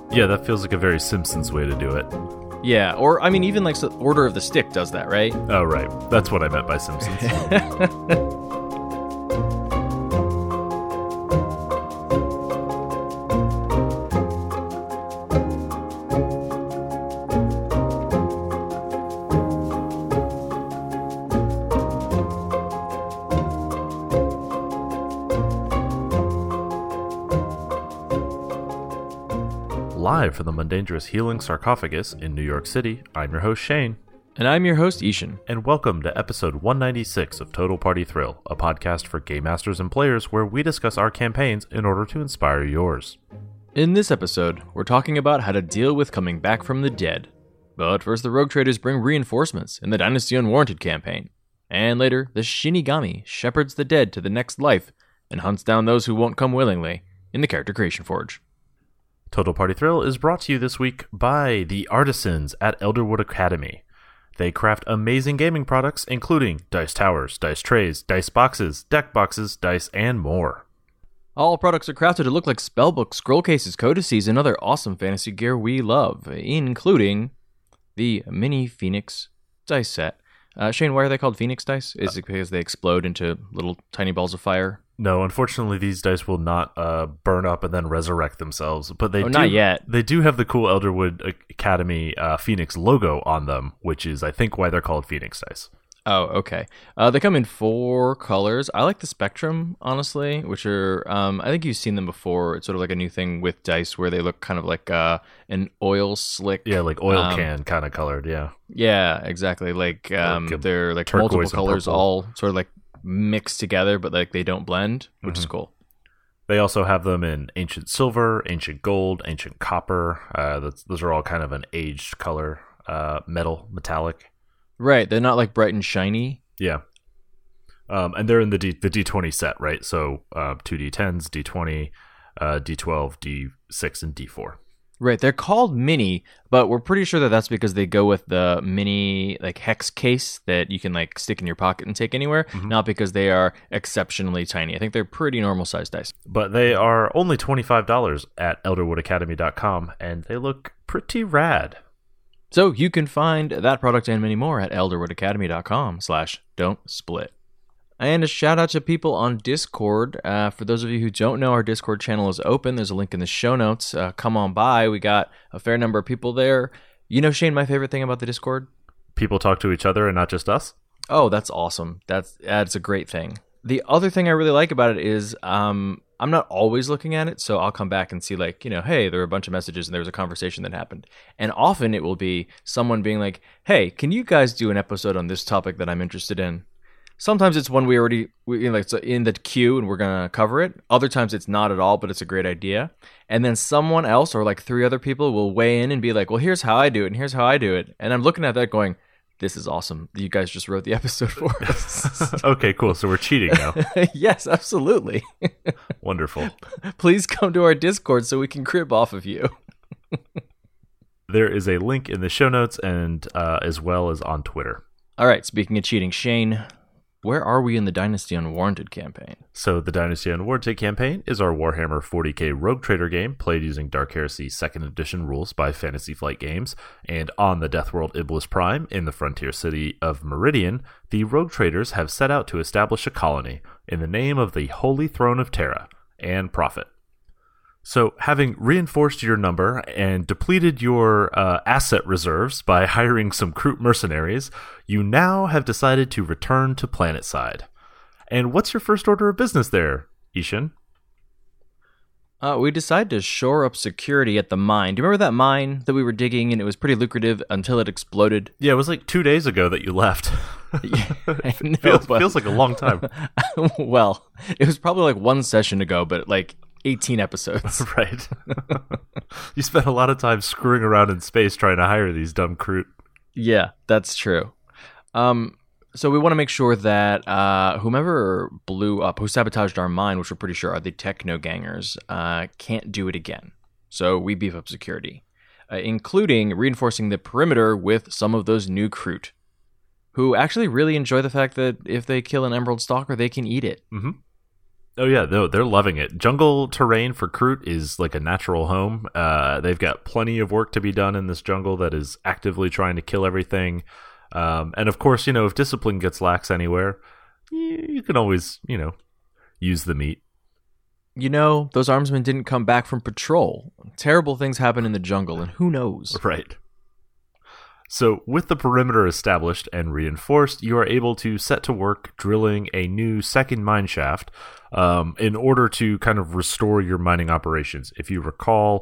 Yeah, that feels like a very Simpsons way to do it. Yeah, or I mean, even like Order of the Stick does that, right? Oh, right. That's what I meant by Simpsons. Live from the Mundangerous Healing Sarcophagus in New York City, I'm your host Shane. And I'm your host Ishan. And welcome to episode 196 of Total Party Thrill, a podcast for game masters and players where we discuss our campaigns in order to inspire yours. In this episode, we're talking about how to deal with coming back from the dead. But first, the Rogue Traders bring reinforcements in the Dynasty Unwarranted campaign. And later, the Shinigami shepherds the dead to the next life and hunts down those who won't come willingly in the Character Creation Forge. Total Party Thrill is brought to you this week by the artisans at Elderwood Academy. They craft amazing gaming products, including dice towers, dice trays, dice boxes, deck boxes, dice, and more. All products are crafted to look like spellbooks, scroll cases, codices, and other awesome fantasy gear we love, including the Mini Phoenix dice set. Shane, why are they called Phoenix dice? Is it because they explode into little tiny balls of fire? No, unfortunately, these dice will not burn up and then resurrect themselves. But they not yet. They do have the cool Elderwood Academy Phoenix logo on them, which is, I think, why they're called Phoenix dice. Oh, okay. They come in 4 colors. I like the Spectrum, honestly, which are, I think you've seen them before. It's sort of like a new thing with dice where they look kind of like an oil slick. Yeah, like oil can kind of colored, yeah. Yeah, exactly. Like they're like multiple colors all sort of like mixed together, but like they don't blend, which is cool. They also have them in ancient silver, ancient gold, ancient copper. Those are all kind of an aged color, metallic. Right, they're not like bright and shiny. Yeah. And they're in the D20 set, right? So 2 D10s, D20, D12, D6, and D4. Right, they're called mini, but we're pretty sure that that's because they go with the mini like hex case that you can like stick in your pocket and take anywhere, not because they are exceptionally tiny. I think they're pretty normal sized dice. But they are only $25 at elderwoodacademy.com, and they look pretty rad. So you can find that product and many more at elderwoodacademy.com/don't-split. And a shout out to people on Discord. For those of you who don't know, our Discord channel is open. There's a link in the show notes. Come on by. We got a fair number of people there. You know, Shane, my favorite thing about the Discord? People talk to each other and not just us? Oh, that's awesome. That's a great thing. The other thing I really like about it is I'm not always looking at it, so I'll come back and see like, you know, hey, there were a bunch of messages and there was a conversation that happened. And often it will be someone being like, hey, can you guys do an episode on this topic that I'm interested in? Sometimes it's one it's in the queue and we're going to cover it. Other times it's not at all, but it's a great idea. And then someone else or like 3 other people will weigh in and be like, well, here's how I do it and here's how I do it. And I'm looking at that going, this is awesome. You guys just wrote the episode for us. Okay, cool. So we're cheating now. Yes, absolutely. Wonderful. Please come to our Discord so we can crib off of you. There is a link in the show notes and as well as on Twitter. All right, speaking of cheating, Shane, where are we in the Dynasty Unwarranted campaign? So the Dynasty Unwarranted campaign is our Warhammer 40k Rogue Trader game played using Dark Heresy 2nd Edition rules by Fantasy Flight Games. And on the Deathworld Iblis Prime in the frontier city of Meridian, the Rogue Traders have set out to establish a colony in the name of the Holy Throne of Terra and Prophet. So, having reinforced your number and depleted your asset reserves by hiring some Kroot mercenaries, you now have decided to return to Planetside. And what's your first order of business there, Ishan? We decided to shore up security at the mine. Do you remember that mine that we were digging and it was pretty lucrative until it exploded? Yeah, it was like 2 days ago that you left. Yeah, I know, feels like a long time. Well, it was probably like 1 session ago, but like 18 episodes. Right. You spent a lot of time screwing around in space trying to hire these dumb Kroot. Yeah, that's true. So we want to make sure that whomever who sabotaged our mine, which we're pretty sure are the Techno Gangers, can't do it again. So we beef up security, including reinforcing the perimeter with some of those new Kroot, who actually really enjoy the fact that if they kill an Emerald Stalker, they can eat it. Mm-hmm. Oh yeah, no, they're loving it. Jungle terrain for Kroot is like a natural home. They've got plenty of work to be done in this jungle that is actively trying to kill everything. And of course, if discipline gets lax anywhere, you can always, use the meat. Those armsmen didn't come back from patrol. Terrible things happen in the jungle, and who knows? Right. So with the perimeter established and reinforced, you are able to set to work drilling a new second mine shaft in order to kind of restore your mining operations. If you recall,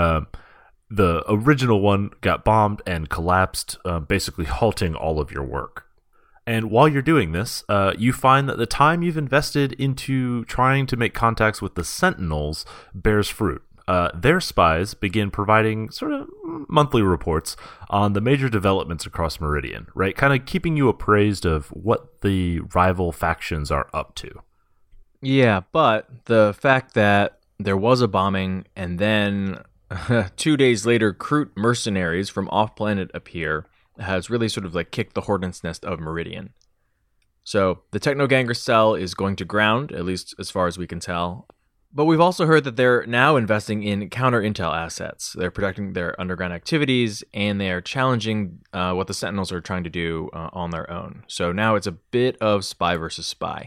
the original one got bombed and collapsed, basically halting all of your work. And while you're doing this, you find that the time you've invested into trying to make contacts with the Sentinels bears fruit. Their spies begin providing sort of monthly reports on the major developments across Meridian, right? Kind of keeping you appraised of what the rival factions are up to. Yeah, but the fact that there was a bombing and then 2 days later, Kroot mercenaries from off-planet appear has really sort of like kicked the hornet's nest of Meridian. So the Technoganger cell is going to ground, at least as far as we can tell. But we've also heard that they're now investing in counter-intel assets. They're protecting their underground activities, and they are challenging what the Sentinels are trying to do on their own. So now it's a bit of spy versus spy.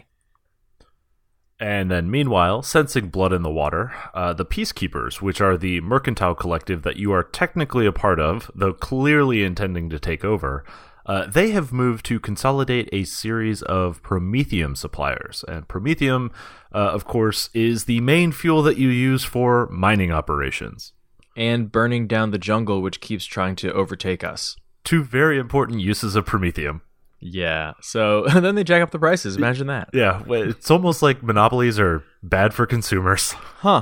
And then meanwhile, sensing blood in the water, the Peacekeepers, which are the mercantile collective that you are technically a part of, though clearly intending to take over, they have moved to consolidate a series of Promethium suppliers. And Promethium, of course, is the main fuel that you use for mining operations. And burning down the jungle, which keeps trying to overtake us. Two very important uses of Promethium. Yeah, so then they jack up the prices. Imagine that. Yeah, it's almost like monopolies are bad for consumers. Huh.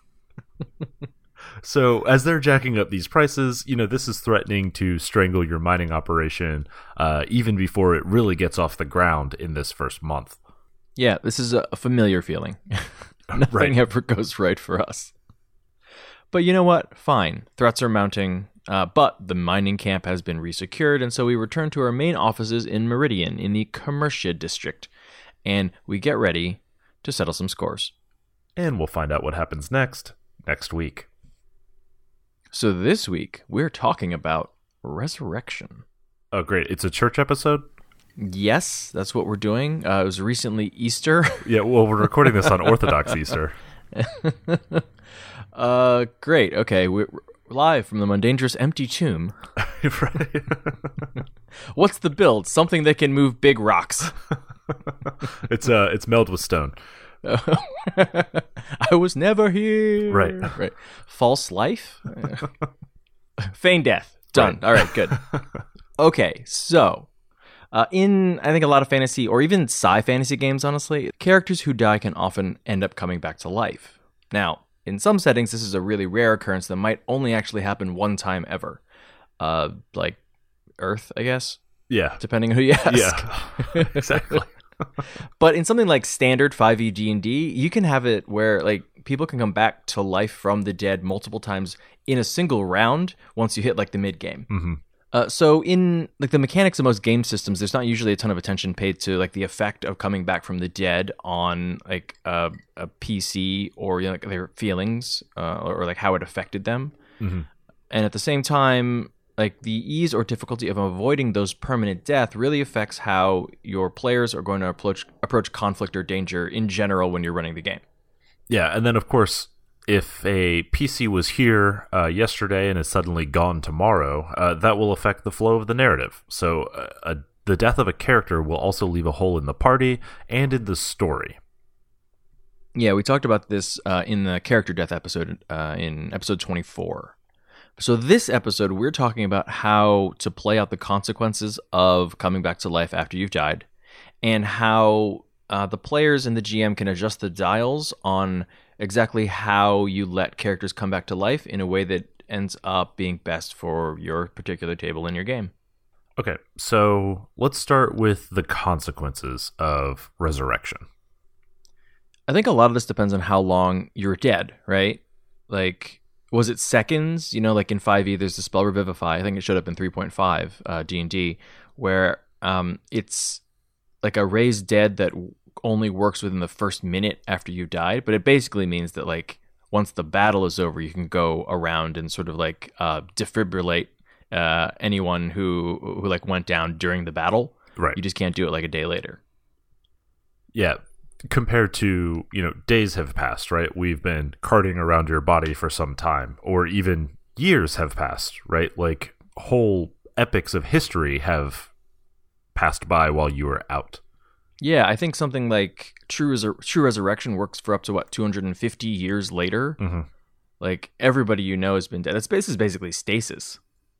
So as they're jacking up these prices, this is threatening to strangle your mining operation even before it really gets off the ground in this first month. Yeah, this is a familiar feeling. Nothing ever goes right for us. But you know what? Fine. Threats are mounting, but the mining camp has been resecured, and so we return to our main offices in Meridian in the Commercia district, and we get ready to settle some scores. And we'll find out what happens next week. So this week, we're talking about Resurrection. Oh, great. It's a church episode? Yes, that's what we're doing. It was recently Easter. Yeah, well, we're recording this on Orthodox Easter. Great. Okay, we're live from the Mundangerous Empty Tomb. Right. What's the build? Something that can move big rocks. It's meld with stone. I was never here. Right. False life. Feign death. Done. Right. All right. Good. Okay. So, in I think a lot of fantasy or even sci-fantasy games, honestly, characters who die can often end up coming back to life. Now, in some settings, this is a really rare occurrence that might only actually happen one time ever. Like Earth, I guess. Yeah. Depending on who you ask. Yeah. Exactly. But in something like standard 5e D&D, you can have it where like people can come back to life from the dead multiple times in a single round once you hit like the mid game. Mm-hmm. So in like the mechanics of most game systems, there's not usually a ton of attention paid to like the effect of coming back from the dead on like a PC or like their feelings or like how it affected them. Mm-hmm. And at the same time, like the ease or difficulty of avoiding those permanent death really affects how your players are going to approach conflict or danger in general when you're running the game. Yeah, and then of course, if a PC was here yesterday and is suddenly gone tomorrow, that will affect the flow of the narrative. So the death of a character will also leave a hole in the party and in the story. Yeah, we talked about this in the character death episode in episode 24. So this episode, we're talking about how to play out the consequences of coming back to life after you've died, and how the players and the GM can adjust the dials on exactly how you let characters come back to life in a way that ends up being best for your particular table in your game. Okay, so let's start with the consequences of resurrection. I think a lot of this depends on how long you're dead, right? Like, was it seconds? Like in 5e, there's the spell Revivify. I think it showed up in 3.5 D&D, where it's like a raised dead that only works within the first minute after you died, but it basically means that like once the battle is over, you can go around and sort of like defibrillate anyone who like went down during the battle. Right. You just can't do it like a day later. Yeah. Compared to, days have passed, right? We've been carting around your body for some time, or even years have passed, right? Like whole epics of history have passed by while you were out. Yeah, I think something like True Resurrection works for up to 250 years later. Mm-hmm. Like everybody you know has been dead. That space is basically stasis.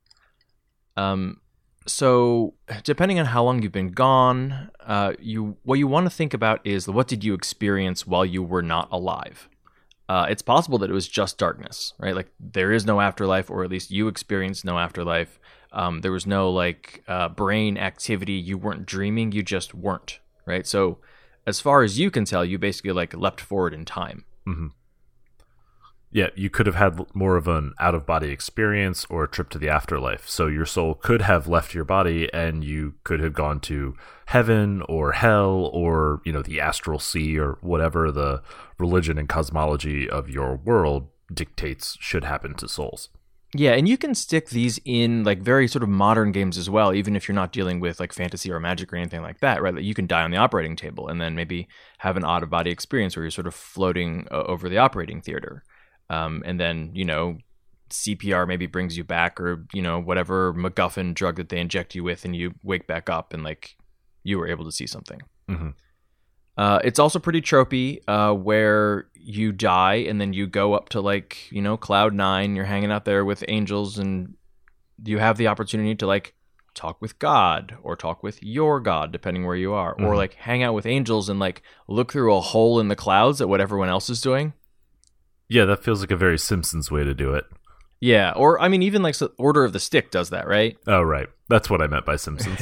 So depending on how long you've been gone, what you want to think about is what did you experience while you were not alive? It's possible that it was just darkness, right? Like there is no afterlife, or at least you experienced no afterlife. There was no like brain activity. You weren't dreaming. You just weren't, right? So as far as you can tell, you basically like leapt forward in time. Mm-hmm. Yeah, you could have had more of an out-of-body experience or a trip to the afterlife. So your soul could have left your body and you could have gone to heaven or hell or, the astral sea or whatever the religion and cosmology of your world dictates should happen to souls. Yeah, and you can stick these in like very sort of modern games as well, even if you're not dealing with like fantasy or magic or anything like that, right? Like you can die on the operating table and then maybe have an out-of-body experience where you're sort of floating over the operating theater. And then, CPR maybe brings you back or, whatever MacGuffin drug that they inject you with and you wake back up and like you were able to see something. Mm-hmm. It's also pretty tropey where you die and then you go up to like, Cloud 9, you're hanging out there with angels and you have the opportunity to like talk with God or talk with your God, depending where you are, or like hang out with angels and like look through a hole in the clouds at what everyone else is doing. Yeah, that feels like a very Simpsons way to do it. Yeah, or I mean, even like Order of the Stick does that, right? Oh, right. That's what I meant by Simpsons.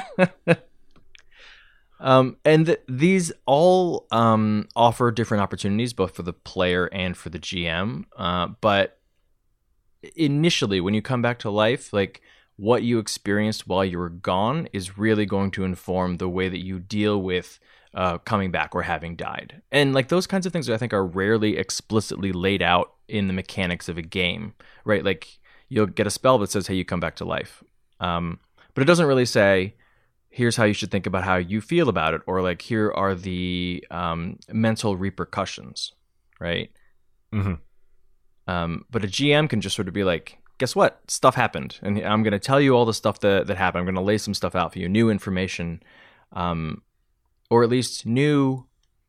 And these all offer different opportunities, both for the player and for the GM. But initially, when you come back to life, like what you experienced while you were gone is really going to inform the way that you deal with coming back or having died. And like those kinds of things I think are rarely explicitly laid out in the mechanics of a game, right? Like you'll get a spell that says, hey, you come back to life. But it doesn't really say, here's how you should think about how you feel about it, or like here are the mental repercussions, right? Mm-hmm. But a GM can just sort of be like, guess what? Stuff happened. And I'm going to tell you all the stuff that happened. I'm going to lay some stuff out for you, new information, or at least new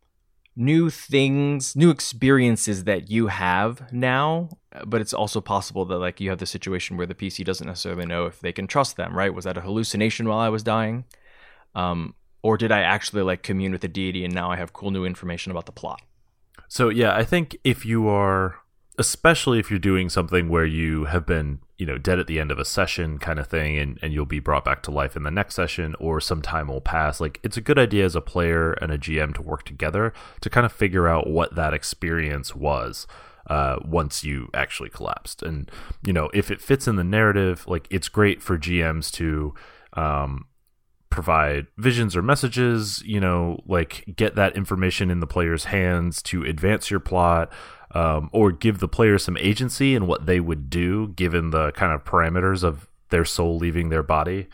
things, new experiences that you have now. But it's also possible that like you have the situation where the PC doesn't necessarily know if they can trust them, right? Was that a hallucination while I was dying? Or did I actually like commune with the deity and now I have cool new information about the plot? So yeah, I think if you are, especially if you're doing something where you have been, dead at the end of a session kind of thing, and you'll be brought back to life in the next session, or some time will pass, like it's a good idea as a player and a GM to work together to kind of figure out what that experience was once you actually collapsed. And, if it fits in the narrative, like it's great for GMs to provide visions or messages, like get that information in the player's hands to advance your plot, or give the player some agency in what they would do given the kind of parameters of their soul leaving their body.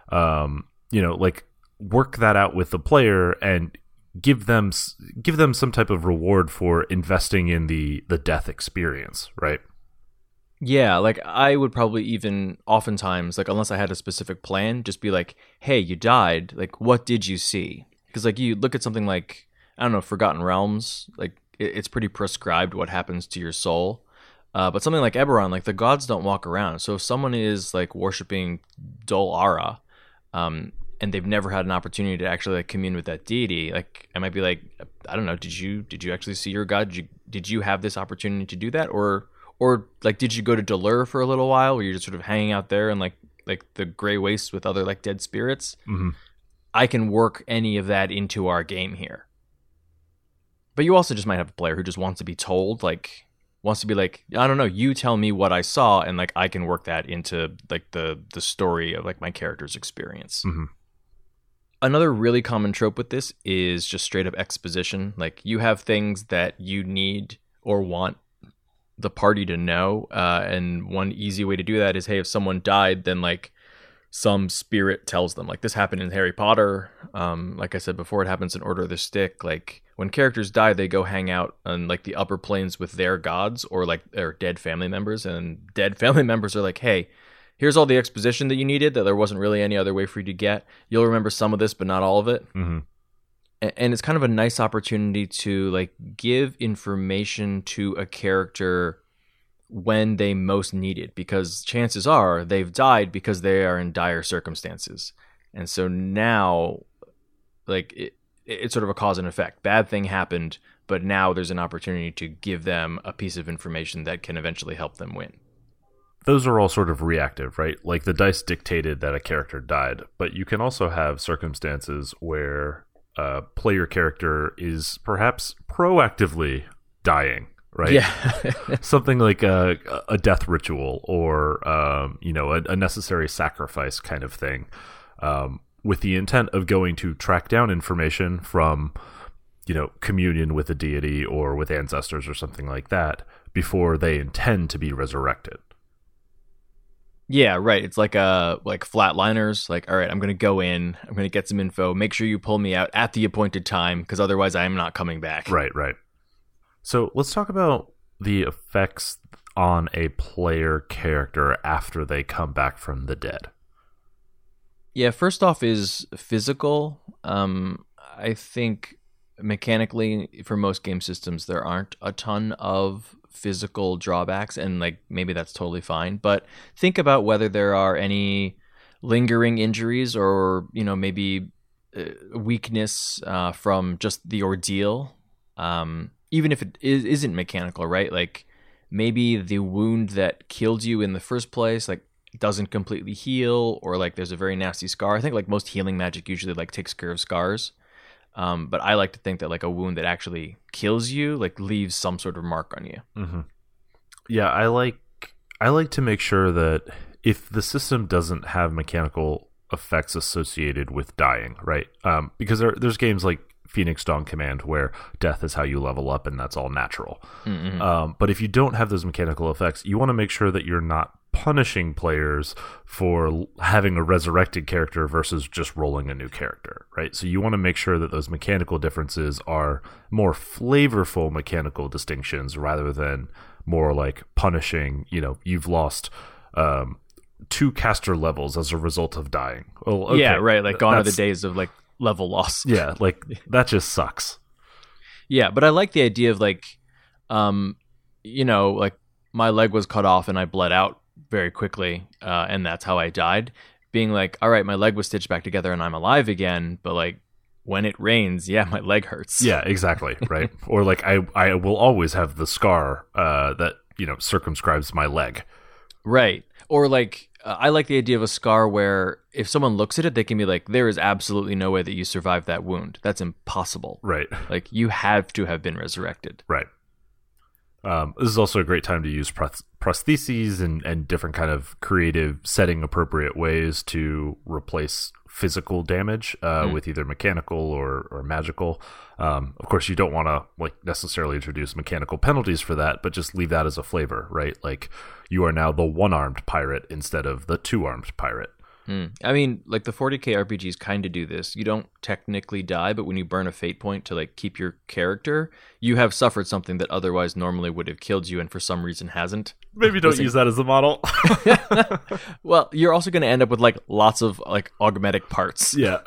Like work that out with the player and give them some type of reward for investing in the death experience, right? Yeah, like I would probably even oftentimes, like unless I had a specific plan, just be like, hey, you died. Like, what did you see? Because like you look at something like, I don't know, Forgotten Realms, like it's pretty prescribed what happens to your soul. But something like Eberron, like the gods don't walk around. So if someone is like worshiping Dol Ara, and they've never had an opportunity to actually like commune with that deity, like I might be like, I don't know, did you actually see your god? Did you have this opportunity to do that? Or like, did you go to Delur for a little while where you're just sort of hanging out there and like the gray wastes with other like dead spirits? Mm-hmm. I can work any of that into our game here. But you also just might have a player who just wants to be told, like, wants to be like, I don't know, you tell me what I saw, and like I can work that into like the story of like my character's experience. Mm-hmm. Another really common trope with this is just straight up exposition. Like you have things that you need or want the party to know, and one easy way to do that is, hey, if someone died, then like some spirit tells them. Like this happened in Harry Potter. Like I said before, it happens in Order of the Stick. Like when characters die, they go hang out on like the upper planes with their gods or like their dead family members, and dead family members are like, hey, here's all the exposition that you needed that there wasn't really any other way for you to get. You'll remember some of this, but not all of it. Mm-hmm. And it's kind of a nice opportunity to like give information to a character when they most need it, because chances are they've died because they are in dire circumstances. And so now like it's sort of a cause and effect. Bad thing happened, but now there's an opportunity to give them a piece of information that can eventually help them win. Those are all sort of reactive, right? Like the dice dictated that a character died, but you can also have circumstances where a player character is perhaps proactively dying, right? Yeah. Something like a death ritual or, a necessary sacrifice kind of thing, with the intent of going to track down information from, communion with a deity or with ancestors or something like that before they intend to be resurrected. Yeah, right. It's like flatliners. Like, all right, I'm going to go in. I'm going to get some info. Make sure you pull me out at the appointed time, because otherwise I am not coming back. Right. So let's talk about the effects on a player character after they come back from the dead. Yeah, first off is physical. I think mechanically, for most game systems, there aren't a ton of physical drawbacks, and like maybe that's totally fine, but think about whether there are any lingering injuries or maybe weakness from just the ordeal, even if it isn't mechanical, right? Like maybe the wound that killed you in the first place like doesn't completely heal, or like there's a very nasty scar. I think like most healing magic usually like takes care of scars. But I like to think that like a wound that actually kills you like leaves some sort of mark on you. Mm-hmm. Yeah, I like to make sure that if the system doesn't have mechanical effects associated with dying, right? Because there's games like Phoenix Dawn Command where death is how you level up and that's all natural. Mm-hmm. But if you don't have those mechanical effects, you want to make sure that you're not punishing players for having a resurrected character versus just rolling a new character, right? So you want to make sure that those mechanical differences are more flavorful mechanical distinctions rather than more like punishing, you've lost 2 caster levels as a result of dying. Well, okay, yeah, right. Like gone are the days of like level loss. Yeah, like that just sucks. Yeah, but I like the idea of like, like my leg was cut off and I bled out very quickly, and that's how I died. Being like, all right, my leg was stitched back together and I'm alive again, but like when it rains, yeah, my leg hurts. Yeah, exactly, right? Or like I will always have the scar that circumscribes my leg. Right. Or like I like the idea of a scar where if someone looks at it, they can be like, there is absolutely no way that you survived that wound. That's impossible. Right. Like you have to have been resurrected. Right. This is also a great time to use prostheses and different kind of creative setting appropriate ways to replace physical damage with either mechanical or magical. Of course, you don't want to like necessarily introduce mechanical penalties for that, but just leave that as a flavor, right? Like you are now the one-armed pirate instead of the two-armed pirate. I mean, like the 40k RPGs kind of do this. You don't technically die, but when you burn a fate point to like keep your character, you have suffered something that otherwise normally would have killed you and for some reason hasn't. Maybe don't use that as a model. Well, you're also going to end up with like lots of like augmetic parts. Yeah.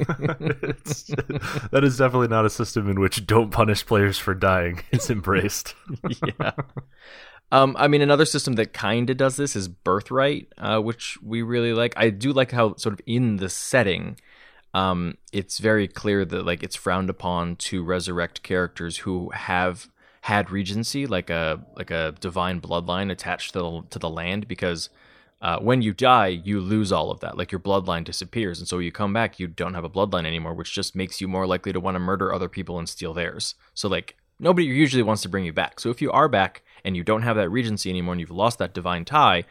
That is definitely not a system in which don't punish players for dying is embraced. Yeah. I mean, another system that kind of does this is Birthright, which we really like. I do like how sort of in the setting, it's very clear that like it's frowned upon to resurrect characters who have had regency, like a divine bloodline attached to the land, because when you die, you lose all of that. Like your bloodline disappears, and so when you come back, you don't have a bloodline anymore, which just makes you more likely to want to murder other people and steal theirs. So like nobody usually wants to bring you back. So if you are back and you don't have that regency anymore and you've lost that divine tie,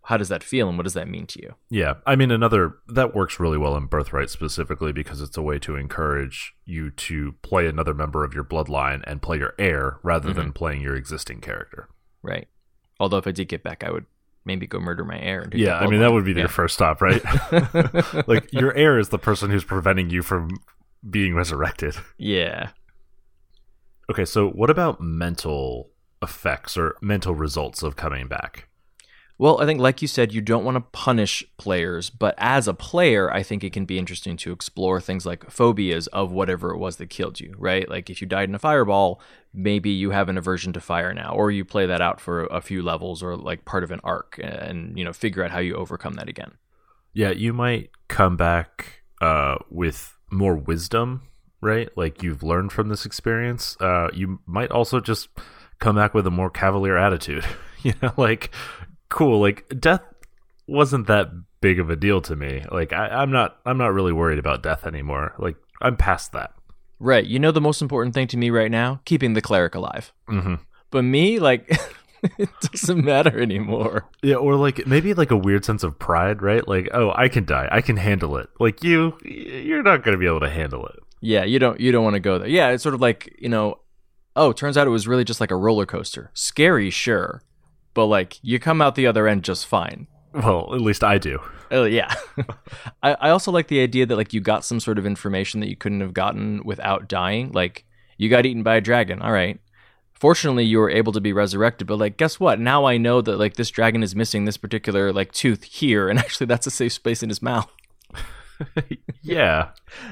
how does that feel and what does that mean to you? Yeah, I mean, that works really well in Birthright specifically because it's a way to encourage you to play another member of your bloodline and play your heir rather than playing your existing character. Right. Although if I did get back, I would maybe go murder my heir. And I mean, that would be your first stop, right? Like, your heir is the person who's preventing you from being resurrected. Yeah. Okay, so what about mental effects or mental results of coming back? Well, I think, like you said, you don't want to punish players, but as a player, I think it can be interesting to explore things like phobias of whatever it was that killed you, right? Like if you died in a fireball, maybe you have an aversion to fire now, or you play that out for a few levels or like part of an arc and, figure out how you overcome that again. Yeah, you might come back with more wisdom, right? Like you've learned from this experience. You might also just come back with a more cavalier attitude, like... Cool, like death wasn't that big of a deal to me. Like I'm not really worried about death anymore. Like I'm past that. Right. The most important thing to me right now, keeping the cleric alive. Mm-hmm. But me, like, it doesn't matter anymore. Yeah, or like maybe like a weird sense of pride, right? Like, oh, I can die, I can handle it. Like you're not going to be able to handle it. Yeah, you don't want to go there. Yeah, it's sort of like turns out it was really just like a roller coaster. Scary, sure. But, like, you come out the other end just fine. Well, at least I do. Yeah. I also like the idea that, like, you got some sort of information that you couldn't have gotten without dying. Like, you got eaten by a dragon. All right. Fortunately, you were able to be resurrected. But, like, guess what? Now I know that, like, this dragon is missing this particular, like, tooth here. And actually, that's a safe space in his mouth. Yeah.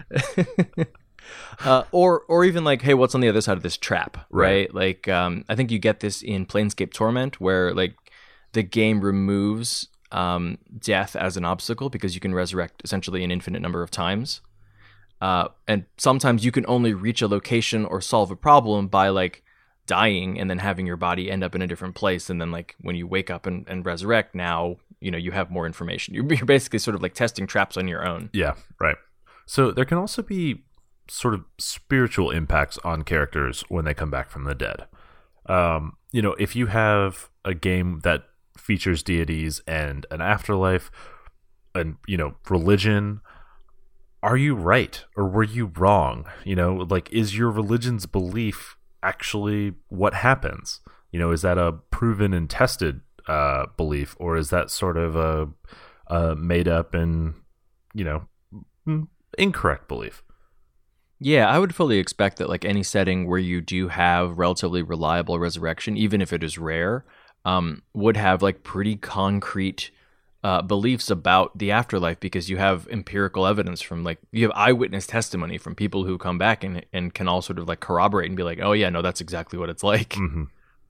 Or even like, hey, what's on the other side of this trap, right? Like, I think you get this in Planescape Torment, where like the game removes death as an obstacle because you can resurrect essentially an infinite number of times, and sometimes you can only reach a location or solve a problem by like dying and then having your body end up in a different place, and then like when you wake up and resurrect, now you have more information. You're basically sort of like testing traps on your own. Yeah, right. So there can also be sort of spiritual impacts on characters when they come back from the dead. If you have a game that features deities and an afterlife and, religion, are you right or were you wrong? Like, is your religion's belief actually what happens? Is that a proven and tested belief, or is that sort of a made up and, incorrect belief? Yeah, I would fully expect that like any setting where you do have relatively reliable resurrection, even if it is rare, would have like pretty concrete beliefs about the afterlife, because you have empirical evidence from like, you have eyewitness testimony from people who come back and can all sort of like corroborate and be like, oh yeah, no, that's exactly what it's like. Mm-hmm.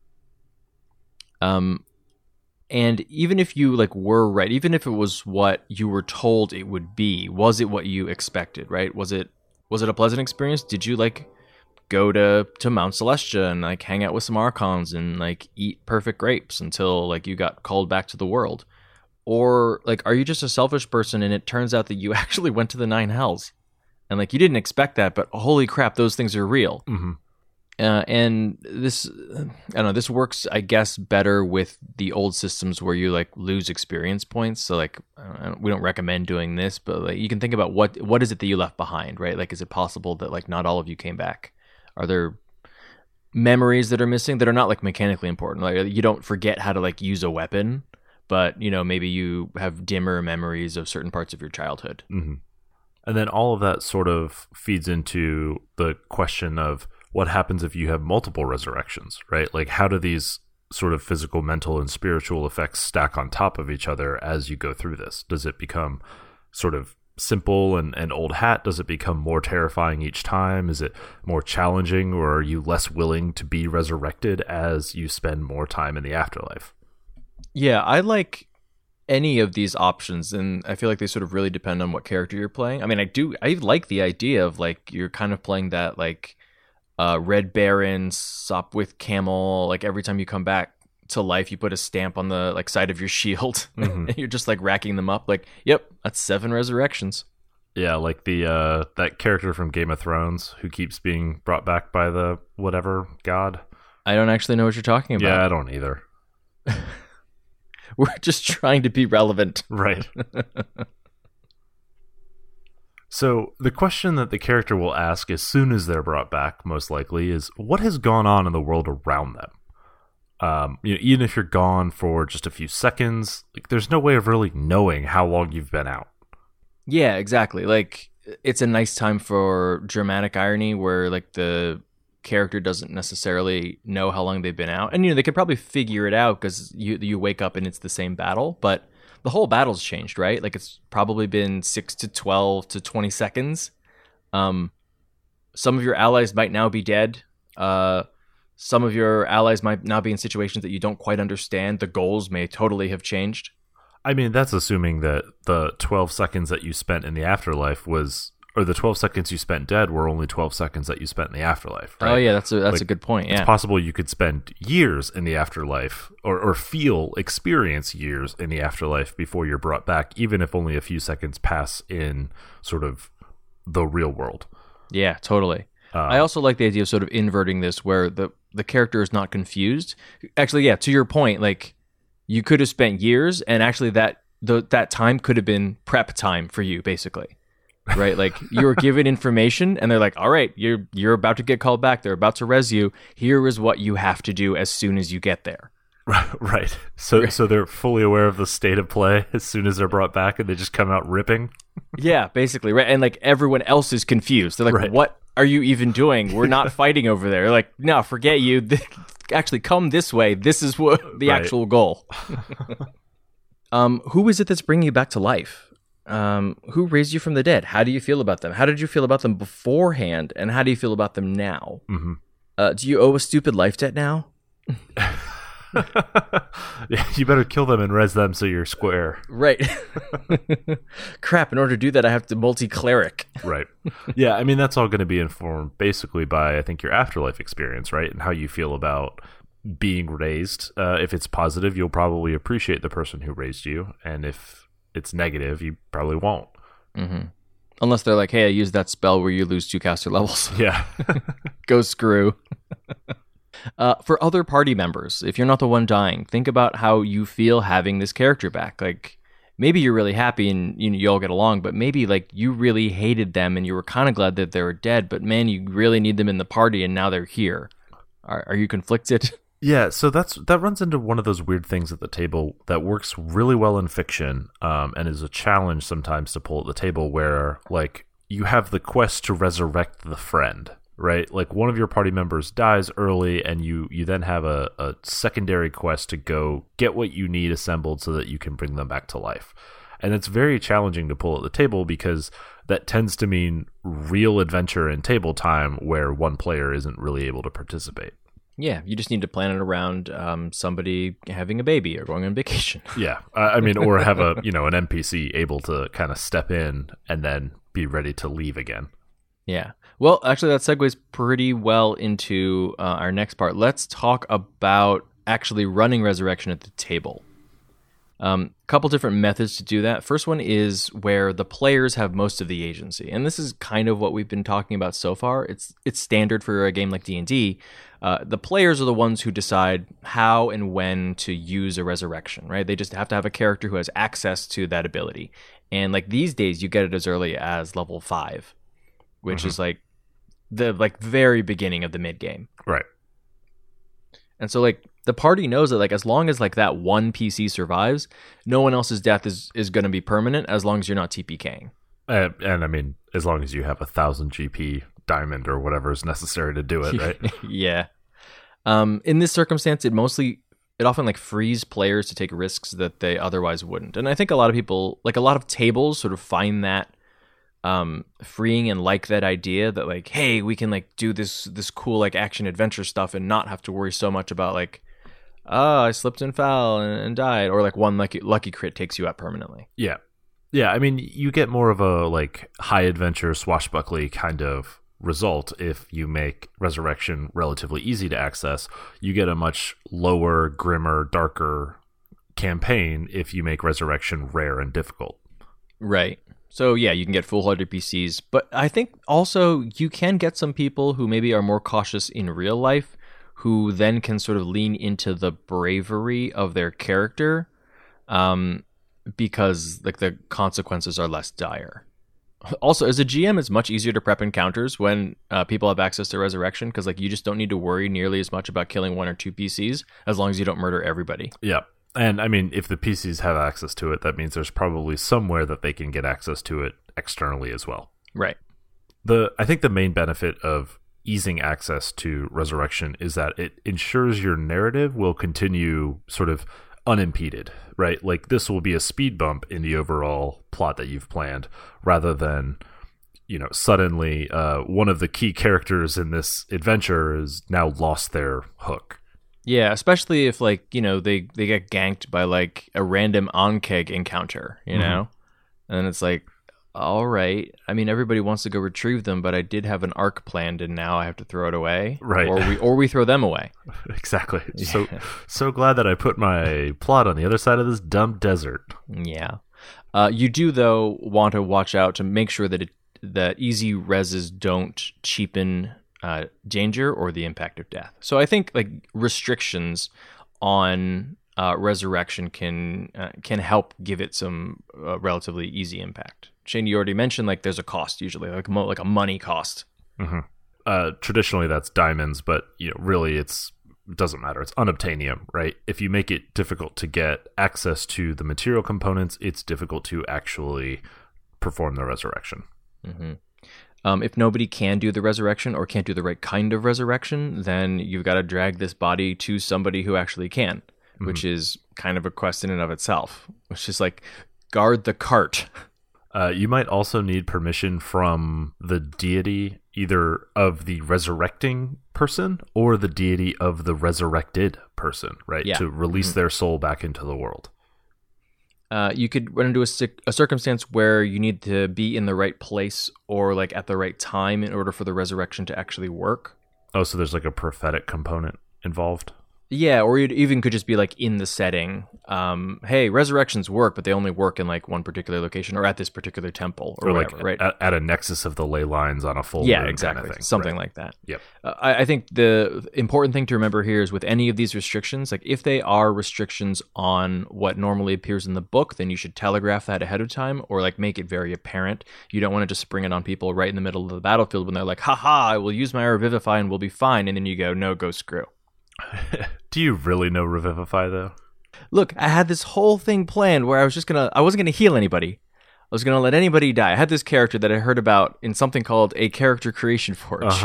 And even if you like were right, even if it was what you were told it would be, was it what you expected, right? Was it a pleasant experience? Did you like go to Mount Celestia and like hang out with some archons and like eat perfect grapes until like you got called back to the world? Or like, are you just a selfish person and it turns out that you actually went to the 9 hells and like you didn't expect that, but holy crap, those things are real. Mm-hmm. And this, I don't know, this works, I guess, better with the old systems where you like lose experience points. So like, we don't recommend doing this, but like you can think about what is it that you left behind, right? Like, is it possible that like not all of you came back? Are there memories that are missing that are not like mechanically important? Like you don't forget how to like use a weapon, but maybe you have dimmer memories of certain parts of your childhood. Mm-hmm. And then all of that sort of feeds into the question of what happens if you have multiple resurrections, right? Like, how do these sort of physical, mental, and spiritual effects stack on top of each other as you go through this? Does it become sort of simple and old hat? Does it become more terrifying each time? Is it more challenging, or are you less willing to be resurrected as you spend more time in the afterlife? Yeah, I like any of these options, and I feel like they sort of really depend on what character you're playing. I mean, I like the idea of like you're kind of playing that like Red Baron, Sopwith Camel, like every time you come back to life, you put a stamp on the like side of your shield. Mm-hmm. And you're just like racking them up. Like, yep, that's 7 resurrections. Yeah, like the that character from Game of Thrones who keeps being brought back by the whatever god. I don't actually know what you're talking about. Yeah, I don't either. We're just trying to be relevant. Right. So the question that the character will ask as soon as they're brought back, most likely, is what has gone on in the world around them? Even if you're gone for just a few seconds, like, there's no way of really knowing how long you've been out. Yeah, exactly. Like, it's a nice time for dramatic irony where, like, the character doesn't necessarily know how long they've been out. And, they could probably figure it out because you wake up and it's the same battle, but the whole battle's changed, right? Like, it's probably been 6 to 12 to 20 seconds. Some of your allies might now be dead. Some of your allies might now be in situations that you don't quite understand. The goals may totally have changed. I mean, that's assuming that the 12 seconds that you spent in the afterlife or the 12 seconds you spent dead were only 12 seconds that you spent in the afterlife, right? Oh, yeah, that's a good point, yeah. It's possible you could spend years in the afterlife or experience years in the afterlife before you're brought back, even if only a few seconds pass in sort of the real world. Yeah, totally. I also like the idea of sort of inverting this where the character is not confused. Actually, yeah, to your point, like, you could have spent years, and actually that time could have been prep time for you, basically. Right, like, you were given information and they're like, all right, you're about to get called back, they're about to res you, here is what you have to do as soon as you get there. Right. So they're fully aware of the state of play as soon as they're brought back, and they just come out ripping. Yeah, basically, right. And like, everyone else is confused. They're like, right. What are you even doing? We're not fighting over there. Like, no, forget you. Actually, come this way. This is what the actual goal. Who is it that's bringing you back to life? Who raised you from the dead? How do you feel about them? How did you feel about them beforehand? And how do you feel about them now? Mm-hmm. Do you owe a stupid life debt now? You better kill them and res them so you're square. Right. Crap, in order to do that, I have to multi-cleric. Right. Yeah, I mean, that's all going to be informed basically by, I think, your afterlife experience, right? And how you feel about being raised. If it's positive, you'll probably appreciate the person who raised you. And if it's negative, you probably won't. Mm-hmm. Unless they're like, hey, I used that spell where you lose 2 caster levels. Yeah. Go screw. For other party members, if you're not the one dying, think about how you feel having this character back. Like, maybe you're really happy and you all get along, but maybe like you really hated them and you were kind of glad that they were dead, but man, you really need them in the party and now they're here. Are you conflicted? Yeah, so that runs into one of those weird things at the table that works really well in fiction, and is a challenge sometimes to pull at the table, where like you have the quest to resurrect the friend, right? Like, one of your party members dies early, and you then have a secondary quest to go get what you need assembled so that you can bring them back to life. And it's very challenging to pull at the table because that tends to mean real adventure in table time where one player isn't really able to participate. Yeah, you just need to plan it around somebody having a baby or going on vacation. Yeah, I mean, or have an NPC able to kind of step in and then be ready to leave again. Yeah. Well, actually, that segues pretty well into our next part. Let's talk about actually running Resurrection at the table. A couple different methods to do that. First one is where the players have most of the agency, and this is kind of what we've been talking about so far. It's standard for a game like D&D. The players are the ones who decide how and when to use a resurrection, right? They just have to have a character who has access to that ability. And like these days, you get it as early as level 5, which is like the very beginning of the mid game, right? And so like the party knows that like as long as like that one PC survives, no one else's death is going to be permanent as long as you're not TPKing. And I mean, as long as you have 1,000 GP diamond or whatever is necessary to do it, right? Yeah. In this circumstance, it often like frees players to take risks that they otherwise wouldn't. And I think a lot of people, like a lot of tables, sort of find that freeing and like that idea that like, hey, we can like do this cool like action adventure stuff and not have to worry so much about like, I slipped and fell and died, or like one lucky crit takes you out permanently. Yeah. I mean, you get more of a like high adventure swashbuckly kind of result if you make Resurrection relatively easy to access. You get a much lower, grimmer, darker campaign if you make Resurrection rare and difficult. Right. So yeah, you can get full-hearted PCs, but I think also you can get some people who maybe are more cautious in real life, who then can sort of lean into the bravery of their character. because like the consequences are less dire. Also, as a GM, it's much easier to prep encounters when people have access to resurrection, because like you just don't need to worry nearly as much about killing 1 or 2 PCs as long as you don't murder everybody. Yeah. And I mean, if the PCs have access to it, that means there's probably somewhere that they can get access to it externally as well. Right. I think the main benefit of easing access to resurrection is that it ensures your narrative will continue sort of unimpeded, right? Like this will be a speed bump in the overall plot that you've planned, rather than, suddenly one of the key characters in this adventure is now lost their hook. Yeah, especially if like, they get ganked by like a random Ankeg encounter, know? And it's like, all right. I mean, everybody wants to go retrieve them, but I did have an arc planned, and now I have to throw it away. Right. Or we throw them away. Exactly. Yeah. So glad that I put my plot on the other side of this dumb desert. Yeah. You do, though, want to watch out to make sure that easy reses don't cheapen danger or the impact of death. So I think like restrictions on resurrection can help give it some relatively easy impact. Shane, you already mentioned like there's a cost usually, like a money cost. Mm-hmm. Traditionally, that's diamonds, but really it doesn't matter. It's unobtainium, right? If you make it difficult to get access to the material components, it's difficult to actually perform the resurrection. Mm-hmm. If nobody can do the resurrection or can't do the right kind of resurrection, then you've got to drag this body to somebody who actually can, which is kind of a quest in and of itself, which is like guard the cart. You might also need permission from the deity, either of the resurrecting person or the deity of the resurrected person, right? Yeah. To release their soul back into the world. You could run into a circumstance where you need to be in the right place or like at the right time in order for the resurrection to actually work. Oh, so there's like a prophetic component involved? Yeah, or you even could just be like in the setting. Hey, resurrections work, but they only work in like one particular location or at this particular temple or whatever, like right? At a nexus of the ley lines on a full moon exactly. Kind of thing. Something like that. Yep. I think the important thing to remember here is with any of these restrictions, like if they are restrictions on what normally appears in the book, then you should telegraph that ahead of time or like make it very apparent. You don't want to just spring it on people right in the middle of the battlefield when they're like, haha, I will use my Revivify and we'll be fine. And then you go, no, go screw. Do you really know Revivify though? Look, I had this whole thing planned where I wasn't gonna heal anybody. I was gonna let anybody die. I had this character that I heard about in something called a character creation forge.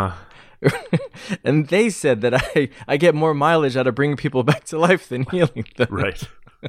And they said that I get more mileage out of bringing people back to life than healing them. Right.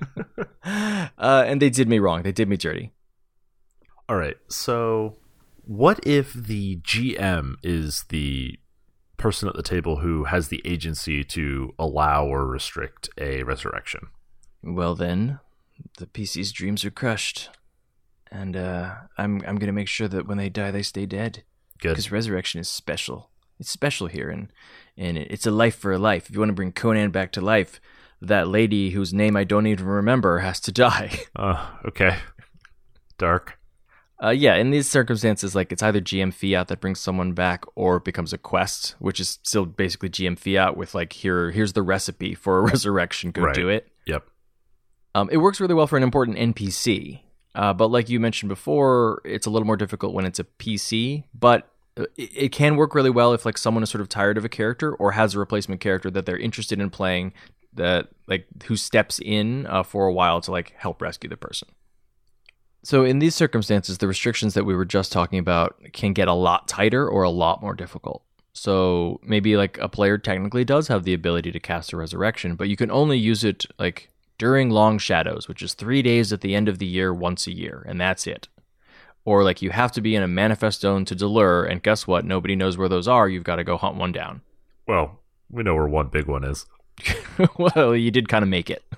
And they did me wrong. They did me dirty. All right. So what if the GM is the person at the table who has the agency to allow or restrict a resurrection? Well, then the PC's dreams are crushed, and I'm gonna make sure that when they die, they stay dead. Good. Because resurrection is special. It's special here, and it's a life for a life. If you want to bring Conan back to life, that lady whose name I don't even remember has to die. Okay. Dark. Yeah, in these circumstances, like it's either GM fiat that brings someone back, or it becomes a quest, which is still basically GM fiat with like here's the recipe for a resurrection. Go do it. Yep. It works really well for an important NPC, but like you mentioned before, it's a little more difficult when it's a PC. But it can work really well if like someone is sort of tired of a character or has a replacement character that they're interested in playing, that like who steps in for a while to like help rescue the person. So in these circumstances, the restrictions that we were just talking about can get a lot tighter or a lot more difficult. So maybe like a player technically does have the ability to cast a resurrection, but you can only use it like during Long Shadows, which is 3 days at the end of the year once a year, and that's it. Or like you have to be in a manifest zone to Delur, and guess what? Nobody knows where those are. You've got to go hunt one down. Well, we know where one big one is. Well, you did kind of make it.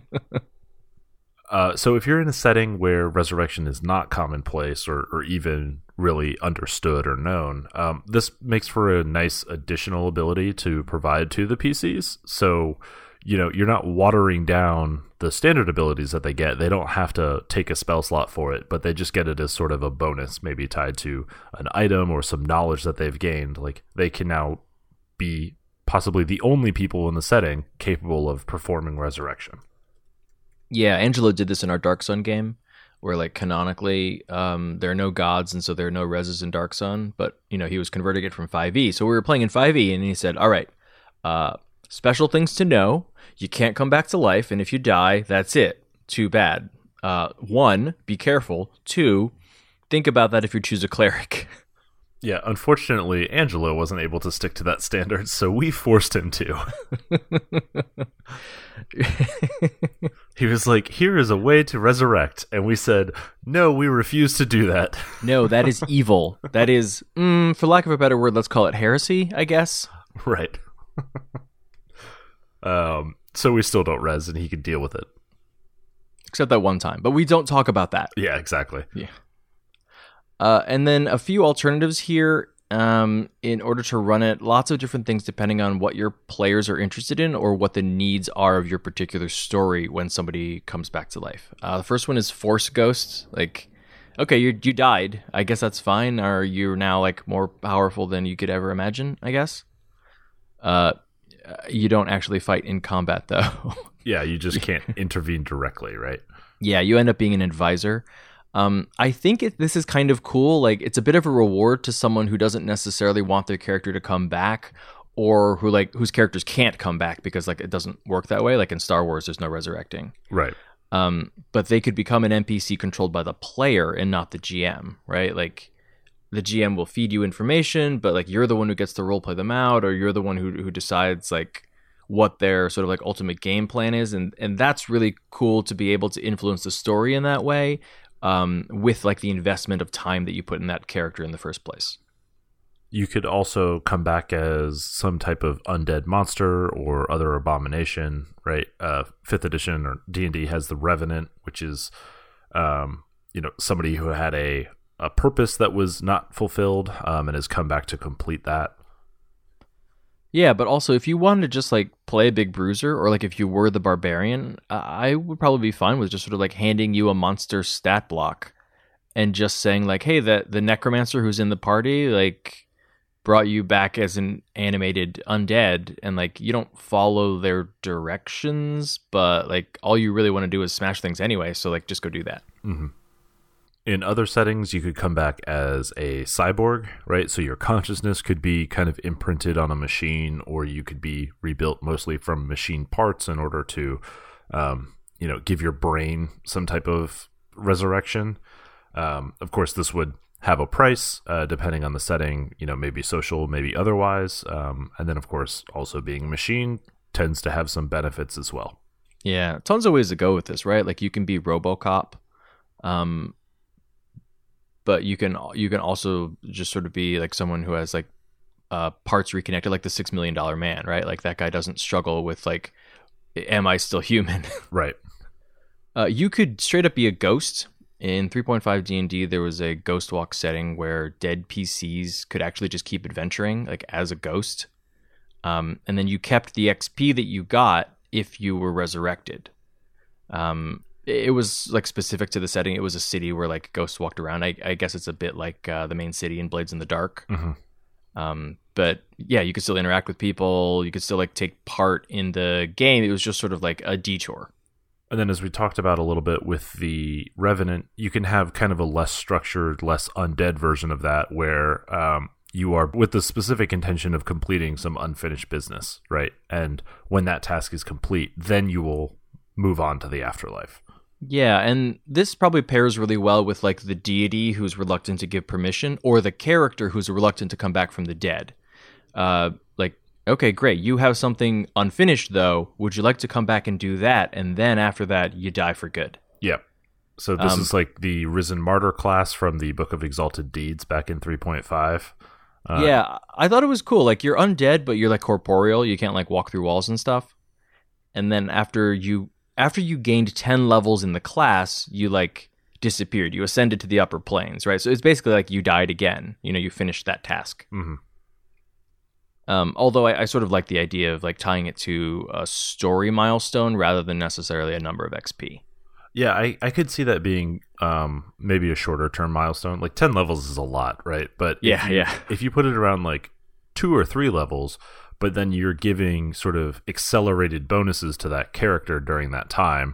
So if you're in a setting where resurrection is not commonplace or even really understood or known, this makes for a nice additional ability to provide to the PCs. So, you're not watering down the standard abilities that they get. They don't have to take a spell slot for it, but they just get it as sort of a bonus, maybe tied to an item or some knowledge that they've gained. Like they can now be possibly the only people in the setting capable of performing resurrection. Yeah, Angelo did this in our Dark Sun game, where like canonically there are no gods, and so there are no reses in Dark Sun. But he was converting it from 5e, so we were playing in 5e, and he said, "All right, special things to know: you can't come back to life, and if you die, that's it. Too bad. 1, be careful. 2, think about that if you choose a cleric." Yeah, unfortunately, Angelo wasn't able to stick to that standard, so we forced him to. He was like, "Here is a way to resurrect." And we said, "No, we refuse to do that." No, that is evil. That is, for lack of a better word, let's call it heresy, I guess. Right. So we still don't res, and he can deal with it. Except that one time. But we don't talk about that. Yeah, exactly. Yeah. And then a few alternatives here in order to run it. Lots of different things depending on what your players are interested in or what the needs are of your particular story when somebody comes back to life. The first one is Force Ghosts. Like, okay, you died. I guess that's fine. Or you're now like more powerful than you could ever imagine, I guess. You don't actually fight in combat, though. Yeah, you just can't intervene directly, right? Yeah, you end up being an advisor. I think this is kind of cool. Like, it's a bit of a reward to someone who doesn't necessarily want their character to come back, or whose characters can't come back because like it doesn't work that way. Like in Star Wars, there's no resurrecting. Right. But they could become an NPC controlled by the player and not the GM, right? Like the GM will feed you information, but like you're the one who gets to roleplay them out, or you're the one who decides like what their sort of like ultimate game plan is, and that's really cool to be able to influence the story in that way. With like the investment of time that you put in that character in the first place. You could also come back as some type of undead monster or other abomination, right? 5th edition or D&D has the Revenant, which is, somebody who had a purpose that was not fulfilled and has come back to complete that. Yeah, but also if you wanted to just like play a big bruiser, or like if you were the barbarian, I would probably be fine with just sort of like handing you a monster stat block and just saying like, hey, the necromancer who's in the party like brought you back as an animated undead, and like you don't follow their directions, but like all you really want to do is smash things anyway, so like just go do that. Mm-hmm. In other settings, you could come back as a cyborg, right? So your consciousness could be kind of imprinted on a machine, or you could be rebuilt mostly from machine parts in order to, give your brain some type of resurrection. Of course, this would have a price depending on the setting, maybe social, maybe otherwise. And then, of course, also being a machine tends to have some benefits as well. Yeah, tons of ways to go with this, right? Like you can be RoboCop. But you can also just sort of be like someone who has like parts reconnected, like the $6 Million Man, right? Like that guy doesn't struggle with like, am I still human? Right. You could straight up be a ghost. In 3.5 D&D, there was a ghost walk setting where dead PCs could actually just keep adventuring like as a ghost. And then you kept the XP that you got if you were resurrected. It was like specific to the setting. It was a city where like ghosts walked around. I guess it's a bit like the main city in Blades in the Dark. Mm-hmm. But yeah, you could still interact with people. You could still like take part in the game. It was just sort of like a detour. And then as we talked about a little bit with the Revenant, you can have kind of a less structured, less undead version of that where you are with the specific intention of completing some unfinished business, right? And when that task is complete, then you will move on to the afterlife. Yeah, and this probably pairs really well with like the deity who's reluctant to give permission, or the character who's reluctant to come back from the dead. Like, okay, great, you have something unfinished though. Would you like to come back and do that? And then after that, you die for good. Yep. So this is like the Risen Martyr class from the Book of Exalted Deeds back in 3.5. Yeah, I thought it was cool. Like you're undead, but you're like corporeal. You can't like walk through walls and stuff. And then after you gained 10 levels in the class, you like disappeared. You ascended to the upper planes, right? So it's basically like you died again. You finished that task. Mm-hmm. Although I sort of like the idea of like tying it to a story milestone rather than necessarily a number of XP. Yeah, I could see that being maybe a shorter term milestone. Like 10 levels is a lot, right? But if you put it around like 2 or 3 levels, but then you're giving sort of accelerated bonuses to that character during that time,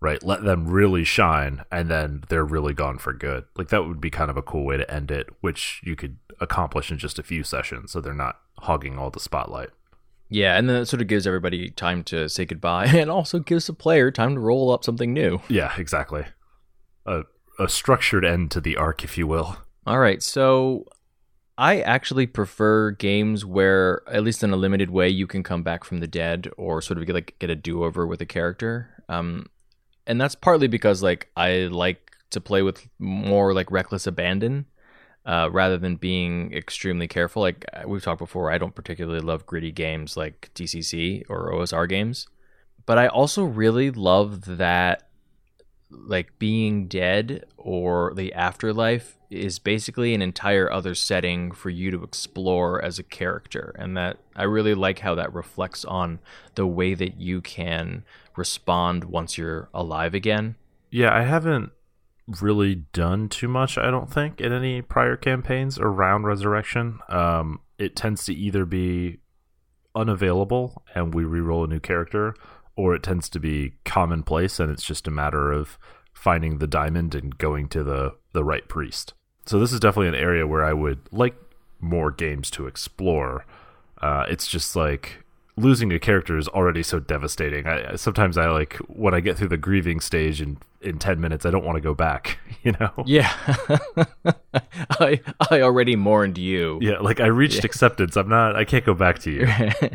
right? Let them really shine, and then they're really gone for good. Like, that would be kind of a cool way to end it, which you could accomplish in just a few sessions, so they're not hogging all the spotlight. Yeah, and then it sort of gives everybody time to say goodbye, and also gives the player time to roll up something new. Yeah, exactly. A structured end to the arc, if you will. All right, so I actually prefer games where, at least in a limited way, you can come back from the dead or sort of get a do-over with a character. And that's partly because like I like to play with more like reckless abandon rather than being extremely careful. Like we've talked before, I don't particularly love gritty games like DCC or OSR games, but I also really love that like being dead or the afterlife is basically an entire other setting for you to explore as a character, and that I really like how that reflects on the way that you can respond once you're alive again. Yeah, I haven't really done too much, I don't think, in any prior campaigns around Resurrection. It tends to either be unavailable and we reroll a new character, or it tends to be commonplace and it's just a matter of finding the diamond and going to the right priest. So this is definitely an area where I would like more games to explore. It's just like losing a character is already so devastating. Sometimes I like when I get through the grieving stage in 10 minutes, I don't want to go back, you know? Yeah. I already mourned you. Yeah, like I reached acceptance. I can't go back to you.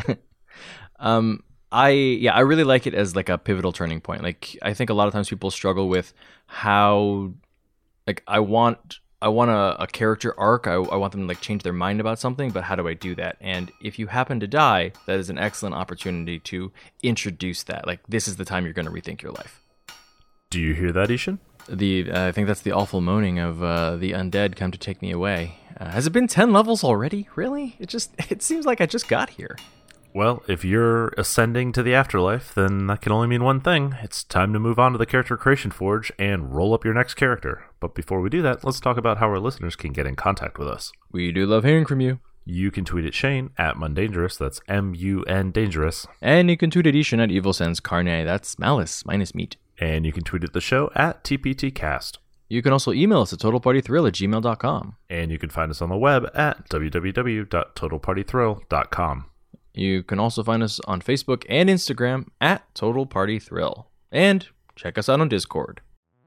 I really like it as like a pivotal turning point. Like I think a lot of times people struggle with how like I want a character arc. I want them to like change their mind about something, but how do I do that? And if you happen to die, that is an excellent opportunity to introduce that. Like this is the time you're going to rethink your life. Do you hear that, Ishan? I think that's the awful moaning of the undead come to take me away. Has it been 10 levels already? Really? It seems like I just got here. Well, if you're ascending to the afterlife, then that can only mean one thing. It's time to move on to the Character Creation Forge and roll up your next character. But before we do that, let's talk about how our listeners can get in contact with us. We do love hearing from you. You can tweet at Shane at Mundangerous, that's M-U-N Dangerous. And you can tweet at Ishan at Evil Sens Carne, that's malice minus meat. And you can tweet at the show at TPTcast. You can also email us at totalpartythrill@gmail.com. And you can find us on the web at www.totalpartythrill.com. You can also find us on Facebook and Instagram at Total Party Thrill. And check us out on Discord.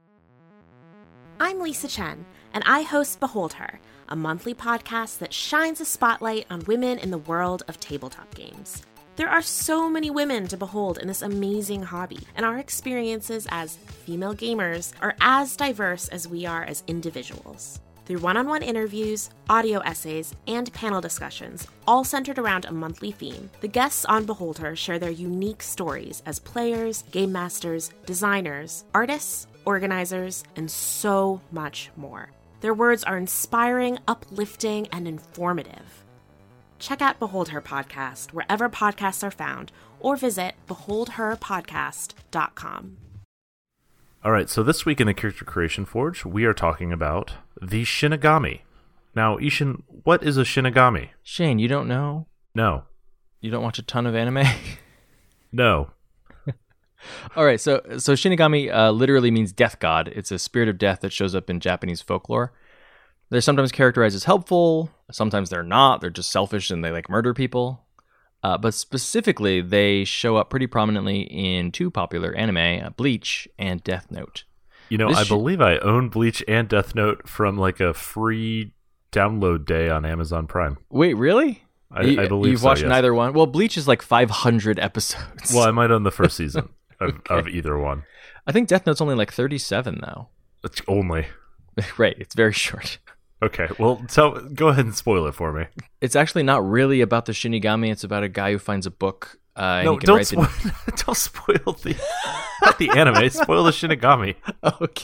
I'm Lisa Chen, and I host Behold Her, a monthly podcast that shines a spotlight on women in the world of tabletop games. There are so many women to behold in this amazing hobby, and our experiences as female gamers are as diverse as we are as individuals. Through one-on-one interviews, audio essays, and panel discussions, all centered around a monthly theme, the guests on Behold Her share their unique stories as players, game masters, designers, artists, organizers, and so much more. Their words are inspiring, uplifting, and informative. Check out Behold Her Podcast wherever podcasts are found, or visit beholdherpodcast.com. All right, so this week in the Character Creation Forge, we are talking about the Shinigami. Now, Ishan, what is a Shinigami? Shane, you don't know? No. You don't watch a ton of anime? No. All right, so Shinigami literally means death god. It's a spirit of death that shows up in Japanese folklore. They're sometimes characterized as helpful, sometimes they're not. They're just selfish and they like murder people. But specifically, they show up pretty prominently in two popular anime, Bleach and Death Note. You know, I believe I own Bleach and Death Note from like a free download day on Amazon Prime. Wait, really? I believe you've watched yes. neither one? Well, Bleach is like 500 episodes. Well, I might own the first season Okay. of either one. I think Death Note's only like 37, though. It's only. Right, it's very short. Okay, well, go ahead and spoil it for me. It's actually not really about the Shinigami. It's about a guy who finds a book. No, don't spoil not the anime. Spoil the Shinigami. Okay.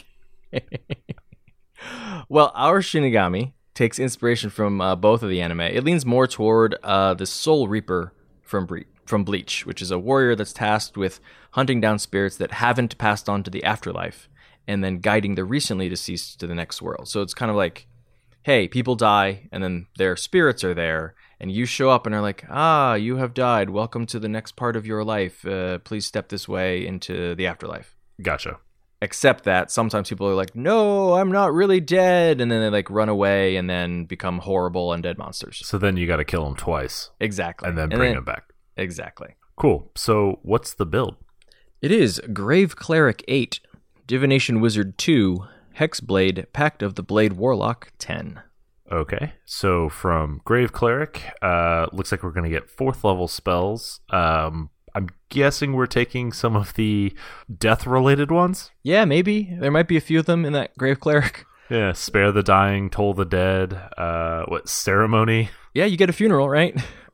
Well, our Shinigami takes inspiration from both of the anime. It leans more toward the Soul Reaper from Bleach, which is a warrior that's tasked with hunting down spirits that haven't passed on to the afterlife, and then guiding the recently deceased to the next world. So it's kind of like, hey, people die, and then their spirits are there, and you show up and are like, you have died. Welcome to the next part of your life. Please step this way into the afterlife. Gotcha. Except that sometimes people are like, no, I'm not really dead. And then they like run away and then become horrible undead monsters. So then you got to kill them twice. Exactly. And then bring them back. Exactly. Cool. So what's the build? It is Grave Cleric 8, Divination Wizard 2, Hexblade, Pact of the Blade Warlock 10. Okay. So from Grave Cleric, looks like we're going to get 4th level spells. I'm guessing we're taking some of the death-related ones? Yeah, maybe. There might be a few of them in that Grave Cleric. Yeah, Spare the Dying, Toll the Dead, Ceremony? Yeah, you get a funeral, right?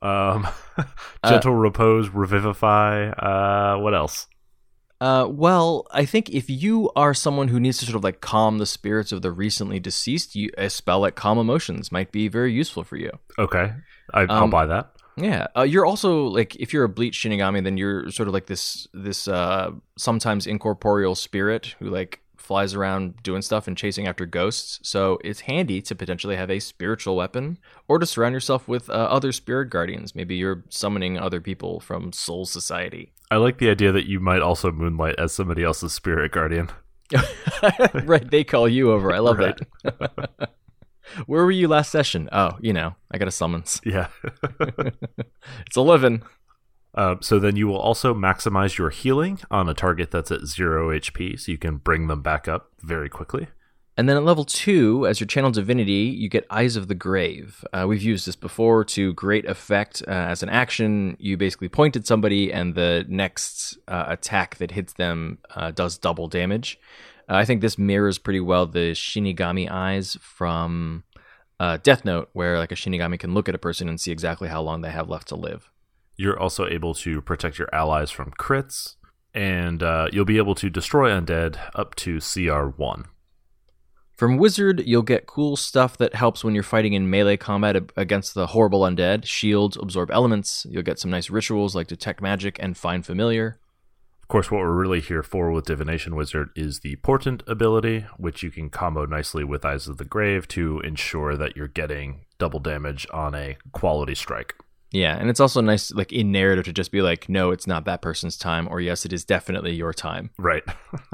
Gentle Repose, Revivify, what else? Well, I think if you are someone who needs to sort of like calm the spirits of the recently deceased, a spell like Calm Emotions might be very useful for you. Okay, I'll buy that. Yeah, you're also like, if you're a Bleach Shinigami, then you're sort of like this sometimes incorporeal spirit who like flies around doing stuff and chasing after ghosts. So it's handy to potentially have a spiritual weapon, or to surround yourself with other spirit guardians. Maybe you're summoning other people from Soul Society. I like the idea that you might also moonlight as somebody else's spirit guardian. Right, they call you over. I love Right. that. Where were you last session? Oh, I got a summons. Yeah. It's 11. So then you will also maximize your healing on a target that's at 0 HP, so you can bring them back up very quickly. And then at level 2, as your channel divinity, you get Eyes of the Grave. We've used this before to great effect. As an action, you basically point at somebody, and the next attack that hits them does double damage. I think this mirrors pretty well the Shinigami Eyes from Death Note, where like a Shinigami can look at a person and see exactly how long they have left to live. You're also able to protect your allies from crits, and you'll be able to destroy undead up to CR1. From Wizard, you'll get cool stuff that helps when you're fighting in melee combat against the horrible undead. Shields, absorb elements. You'll get some nice rituals like Detect Magic and Find Familiar. Of course, what we're really here for with Divination Wizard is the Portent ability, which you can combo nicely with Eyes of the Grave to ensure that you're getting double damage on a quality strike. Yeah, and it's also nice, like in narrative, to just be like, no, it's not that person's time, or yes, it is definitely your time. Right.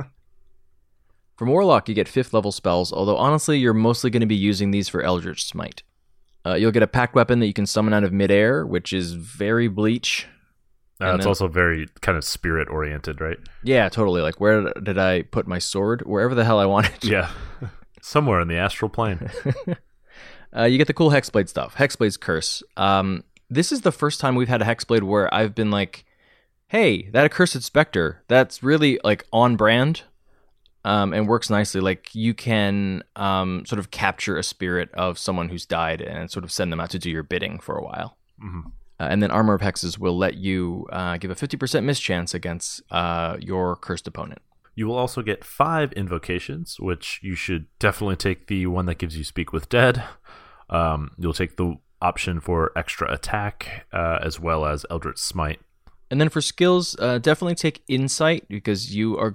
From Warlock, you get 5th level spells, although honestly, you're mostly going to be using these for Eldritch Smite. You'll get a packed weapon that you can summon out of midair, which is very Bleach. It's also very kind of spirit-oriented, right? Yeah, totally. Like, where did I put my sword? Wherever the hell I wanted. Yeah. Somewhere in the astral plane. You get the cool Hexblade stuff. Hexblade's Curse. This is the first time we've had a Hexblade where I've been like, hey, that Accursed Spectre, that's really like on brand and works nicely. Like, you can sort of capture a spirit of someone who's died and sort of send them out to do your bidding for a while. Mm-hmm. And then Armor of Hexes will let you give a 50% mischance against your cursed opponent. You will also get 5 invocations, which you should definitely take the one that gives you Speak with Dead. You'll take the option for extra attack, as well as Eldritch Smite. And then for skills, definitely take Insight, because you're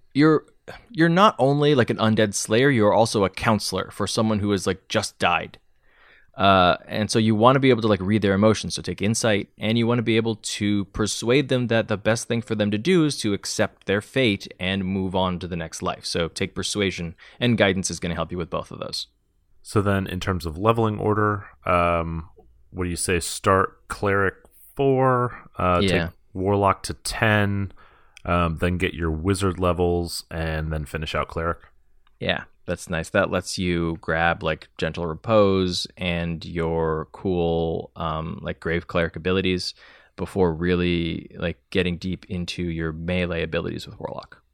not only like an undead slayer, you're also a counselor for someone who has like just died. And so you want to be able to like read their emotions. So take Insight, and you want to be able to persuade them that the best thing for them to do is to accept their fate and move on to the next life. So take Persuasion, and Guidance is going to help you with both of those. So then in terms of leveling order, what do you say? Start Cleric 4, take Warlock to 10, then get your Wizard levels, and then finish out Cleric. Yeah, that's nice. That lets you grab like Gentle Repose and your cool like Grave Cleric abilities before really like getting deep into your melee abilities with Warlock.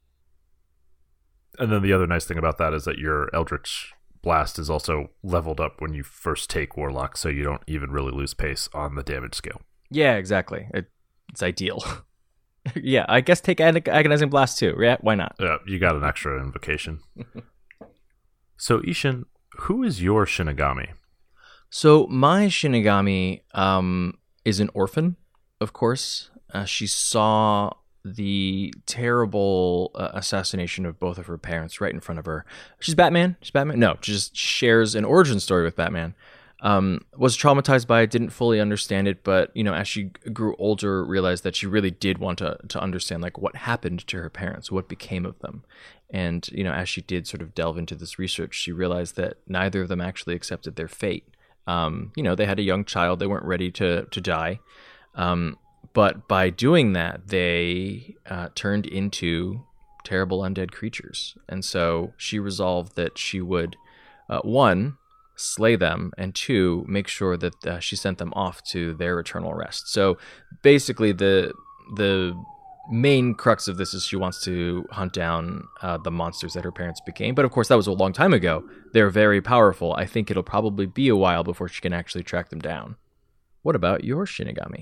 And then the other nice thing about that is that your Eldritch Blast is also leveled up when you first take Warlock, so you don't even really lose pace on the damage scale. Yeah, exactly. It's ideal. Yeah, I guess take Agonizing Blast too. Yeah, why not? Yeah, you got an extra invocation. So, Ishin, who is your Shinigami? So my Shinigami is an orphan, of course. She saw the terrible assassination of both of her parents right in front of her. She's Batman. No, she just shares an origin story with Batman. was traumatized by it, didn't fully understand it, but, as she grew older, realized that she really did want to understand, like, what happened to her parents, what became of them. And, as she did sort of delve into this research, she realized that neither of them actually accepted their fate. They had a young child, they weren't ready to die. But by doing that, they turned into terrible undead creatures. And so she resolved that she would, one, slay them, and two, make sure that she sent them off to their eternal rest. So basically the main crux of this is she wants to hunt down the monsters that her parents became. But of course, that was a long time ago. They're very powerful. I think it'll probably be a while before she can actually track them down. What about your Shinigami?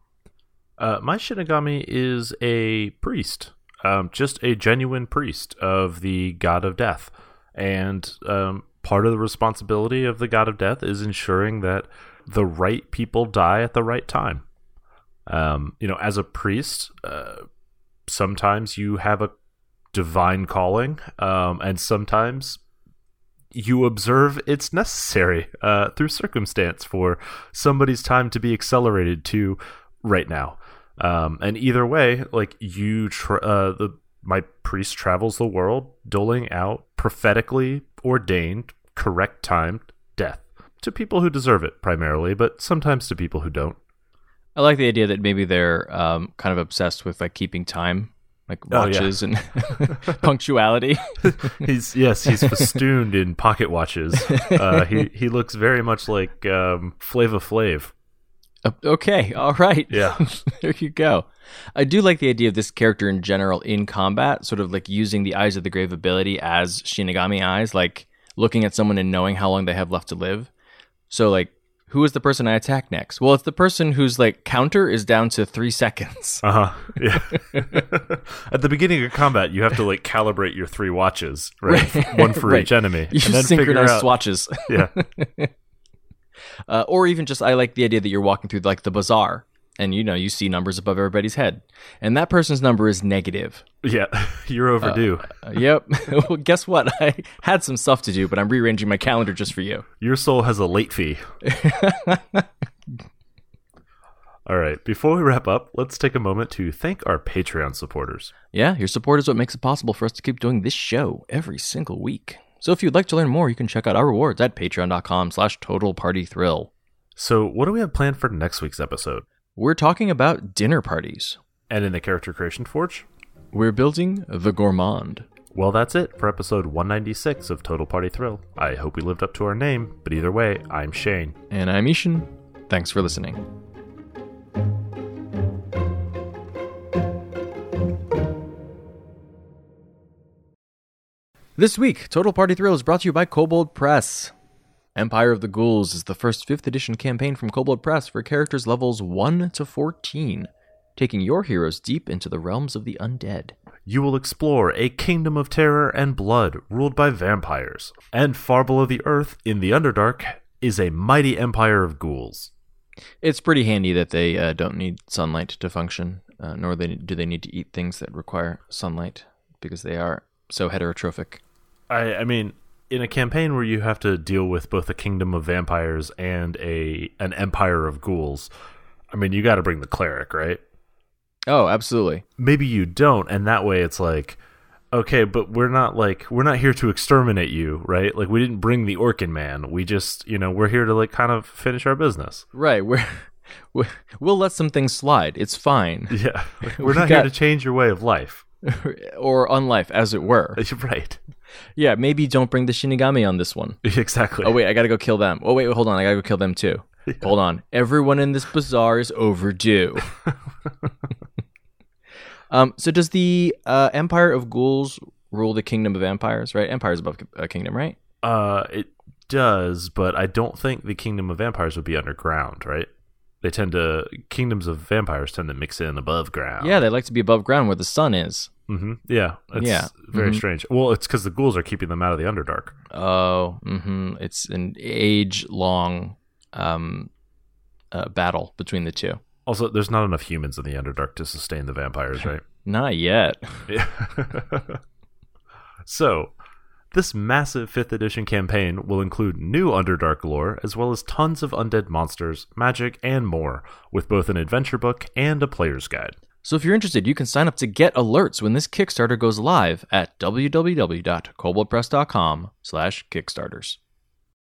My Shinigami is a priest. Just a genuine priest of the god of death. And part of the responsibility of the god of death is ensuring that the right people die at the right time. As a priest, sometimes you have a divine calling, and sometimes you observe it's necessary through circumstance for somebody's time to be accelerated to right now. And either way, like my priest travels the world doling out prophetically ordained, correct timed death to people who deserve it primarily, but sometimes to people who don't. I like the idea that maybe they're kind of obsessed with like keeping time, like watches and punctuality. He's festooned in pocket watches. He looks very much like Flava Flav. Okay, all right. Yeah. There you go. I do like the idea of this character in general in combat, sort of like using the Eyes of the Grave ability as Shinigami eyes, like looking at someone and knowing how long they have left to live. So like, who is the person I attack next? Well, it's the person whose like counter is down to 3 seconds. Yeah. At the beginning of combat, you have to like calibrate your 3 watches, right? One for each enemy. You should synchronize swatches. Yeah. Or even just, I like the idea that you're walking through like the bazaar and you see numbers above everybody's head and that person's number is negative. Yeah, you're overdue. Yep. Well, guess what? I had some stuff to do, but I'm rearranging my calendar just for you. Your soul has a late fee. All right, before we wrap up, let's take a moment to thank our Patreon supporters. Yeah, your support is what makes it possible for us to keep doing this show every single week. So if you'd like to learn more, you can check out our rewards at patreon.com/totalpartythrill. So what do we have planned for next week's episode? We're talking about dinner parties. And in the Character Creation Forge? We're building the Gourmand. Well, that's it for episode 196 of Total Party Thrill. I hope we lived up to our name, but either way, I'm Shane. And I'm Ishan. Thanks for listening. This week, Total Party Thrill is brought to you by Kobold Press. Empire of the Ghouls is the first 5th edition campaign from Kobold Press for characters levels 1 to 14, taking your heroes deep into the realms of the undead. You will explore a kingdom of terror and blood ruled by vampires, and far below the earth, in the Underdark, is a mighty empire of ghouls. It's pretty handy that they don't need sunlight to function, nor do they need to eat things that require sunlight, because they are so heterotrophic. I mean, in a campaign where you have to deal with both a kingdom of vampires and an empire of ghouls, I mean, you got to bring the cleric, right? Oh, absolutely. Maybe you don't, and that way it's like, okay, but we're not here to exterminate you, right? Like, we didn't bring the Orkin man. We just, we're here to like kind of finish our business. Right. We'll let some things slide. It's fine. Yeah. We're not here to change your way of life. Or unlife, as it were. Right. Yeah, maybe don't bring the Shinigami on this one. Exactly. Oh, wait, I gotta go kill them. Oh, wait, hold on, I gotta go kill them too. Yeah. Hold on. Everyone in this bazaar is overdue. So does the Empire of Ghouls rule the Kingdom of Vampires, right? Empire's above a kingdom, right? It does, but I don't think the Kingdom of Vampires would be underground, right? Kingdoms of vampires tend to mix in above ground. Yeah, they like to be above ground where the sun is. Mm-hmm. Yeah, it's very strange. Well, it's because the ghouls are keeping them out of the Underdark. Oh, it's an age-long battle between the two. Also, there's not enough humans in the Underdark to sustain the vampires, right? Not yet. Yeah. So, This massive 5th edition campaign will include new Underdark lore, as well as tons of undead monsters, magic, and more, with both an adventure book and a player's guide. So if you're interested, you can sign up to get alerts when this Kickstarter goes live at www.koboldpress.com/kickstarters.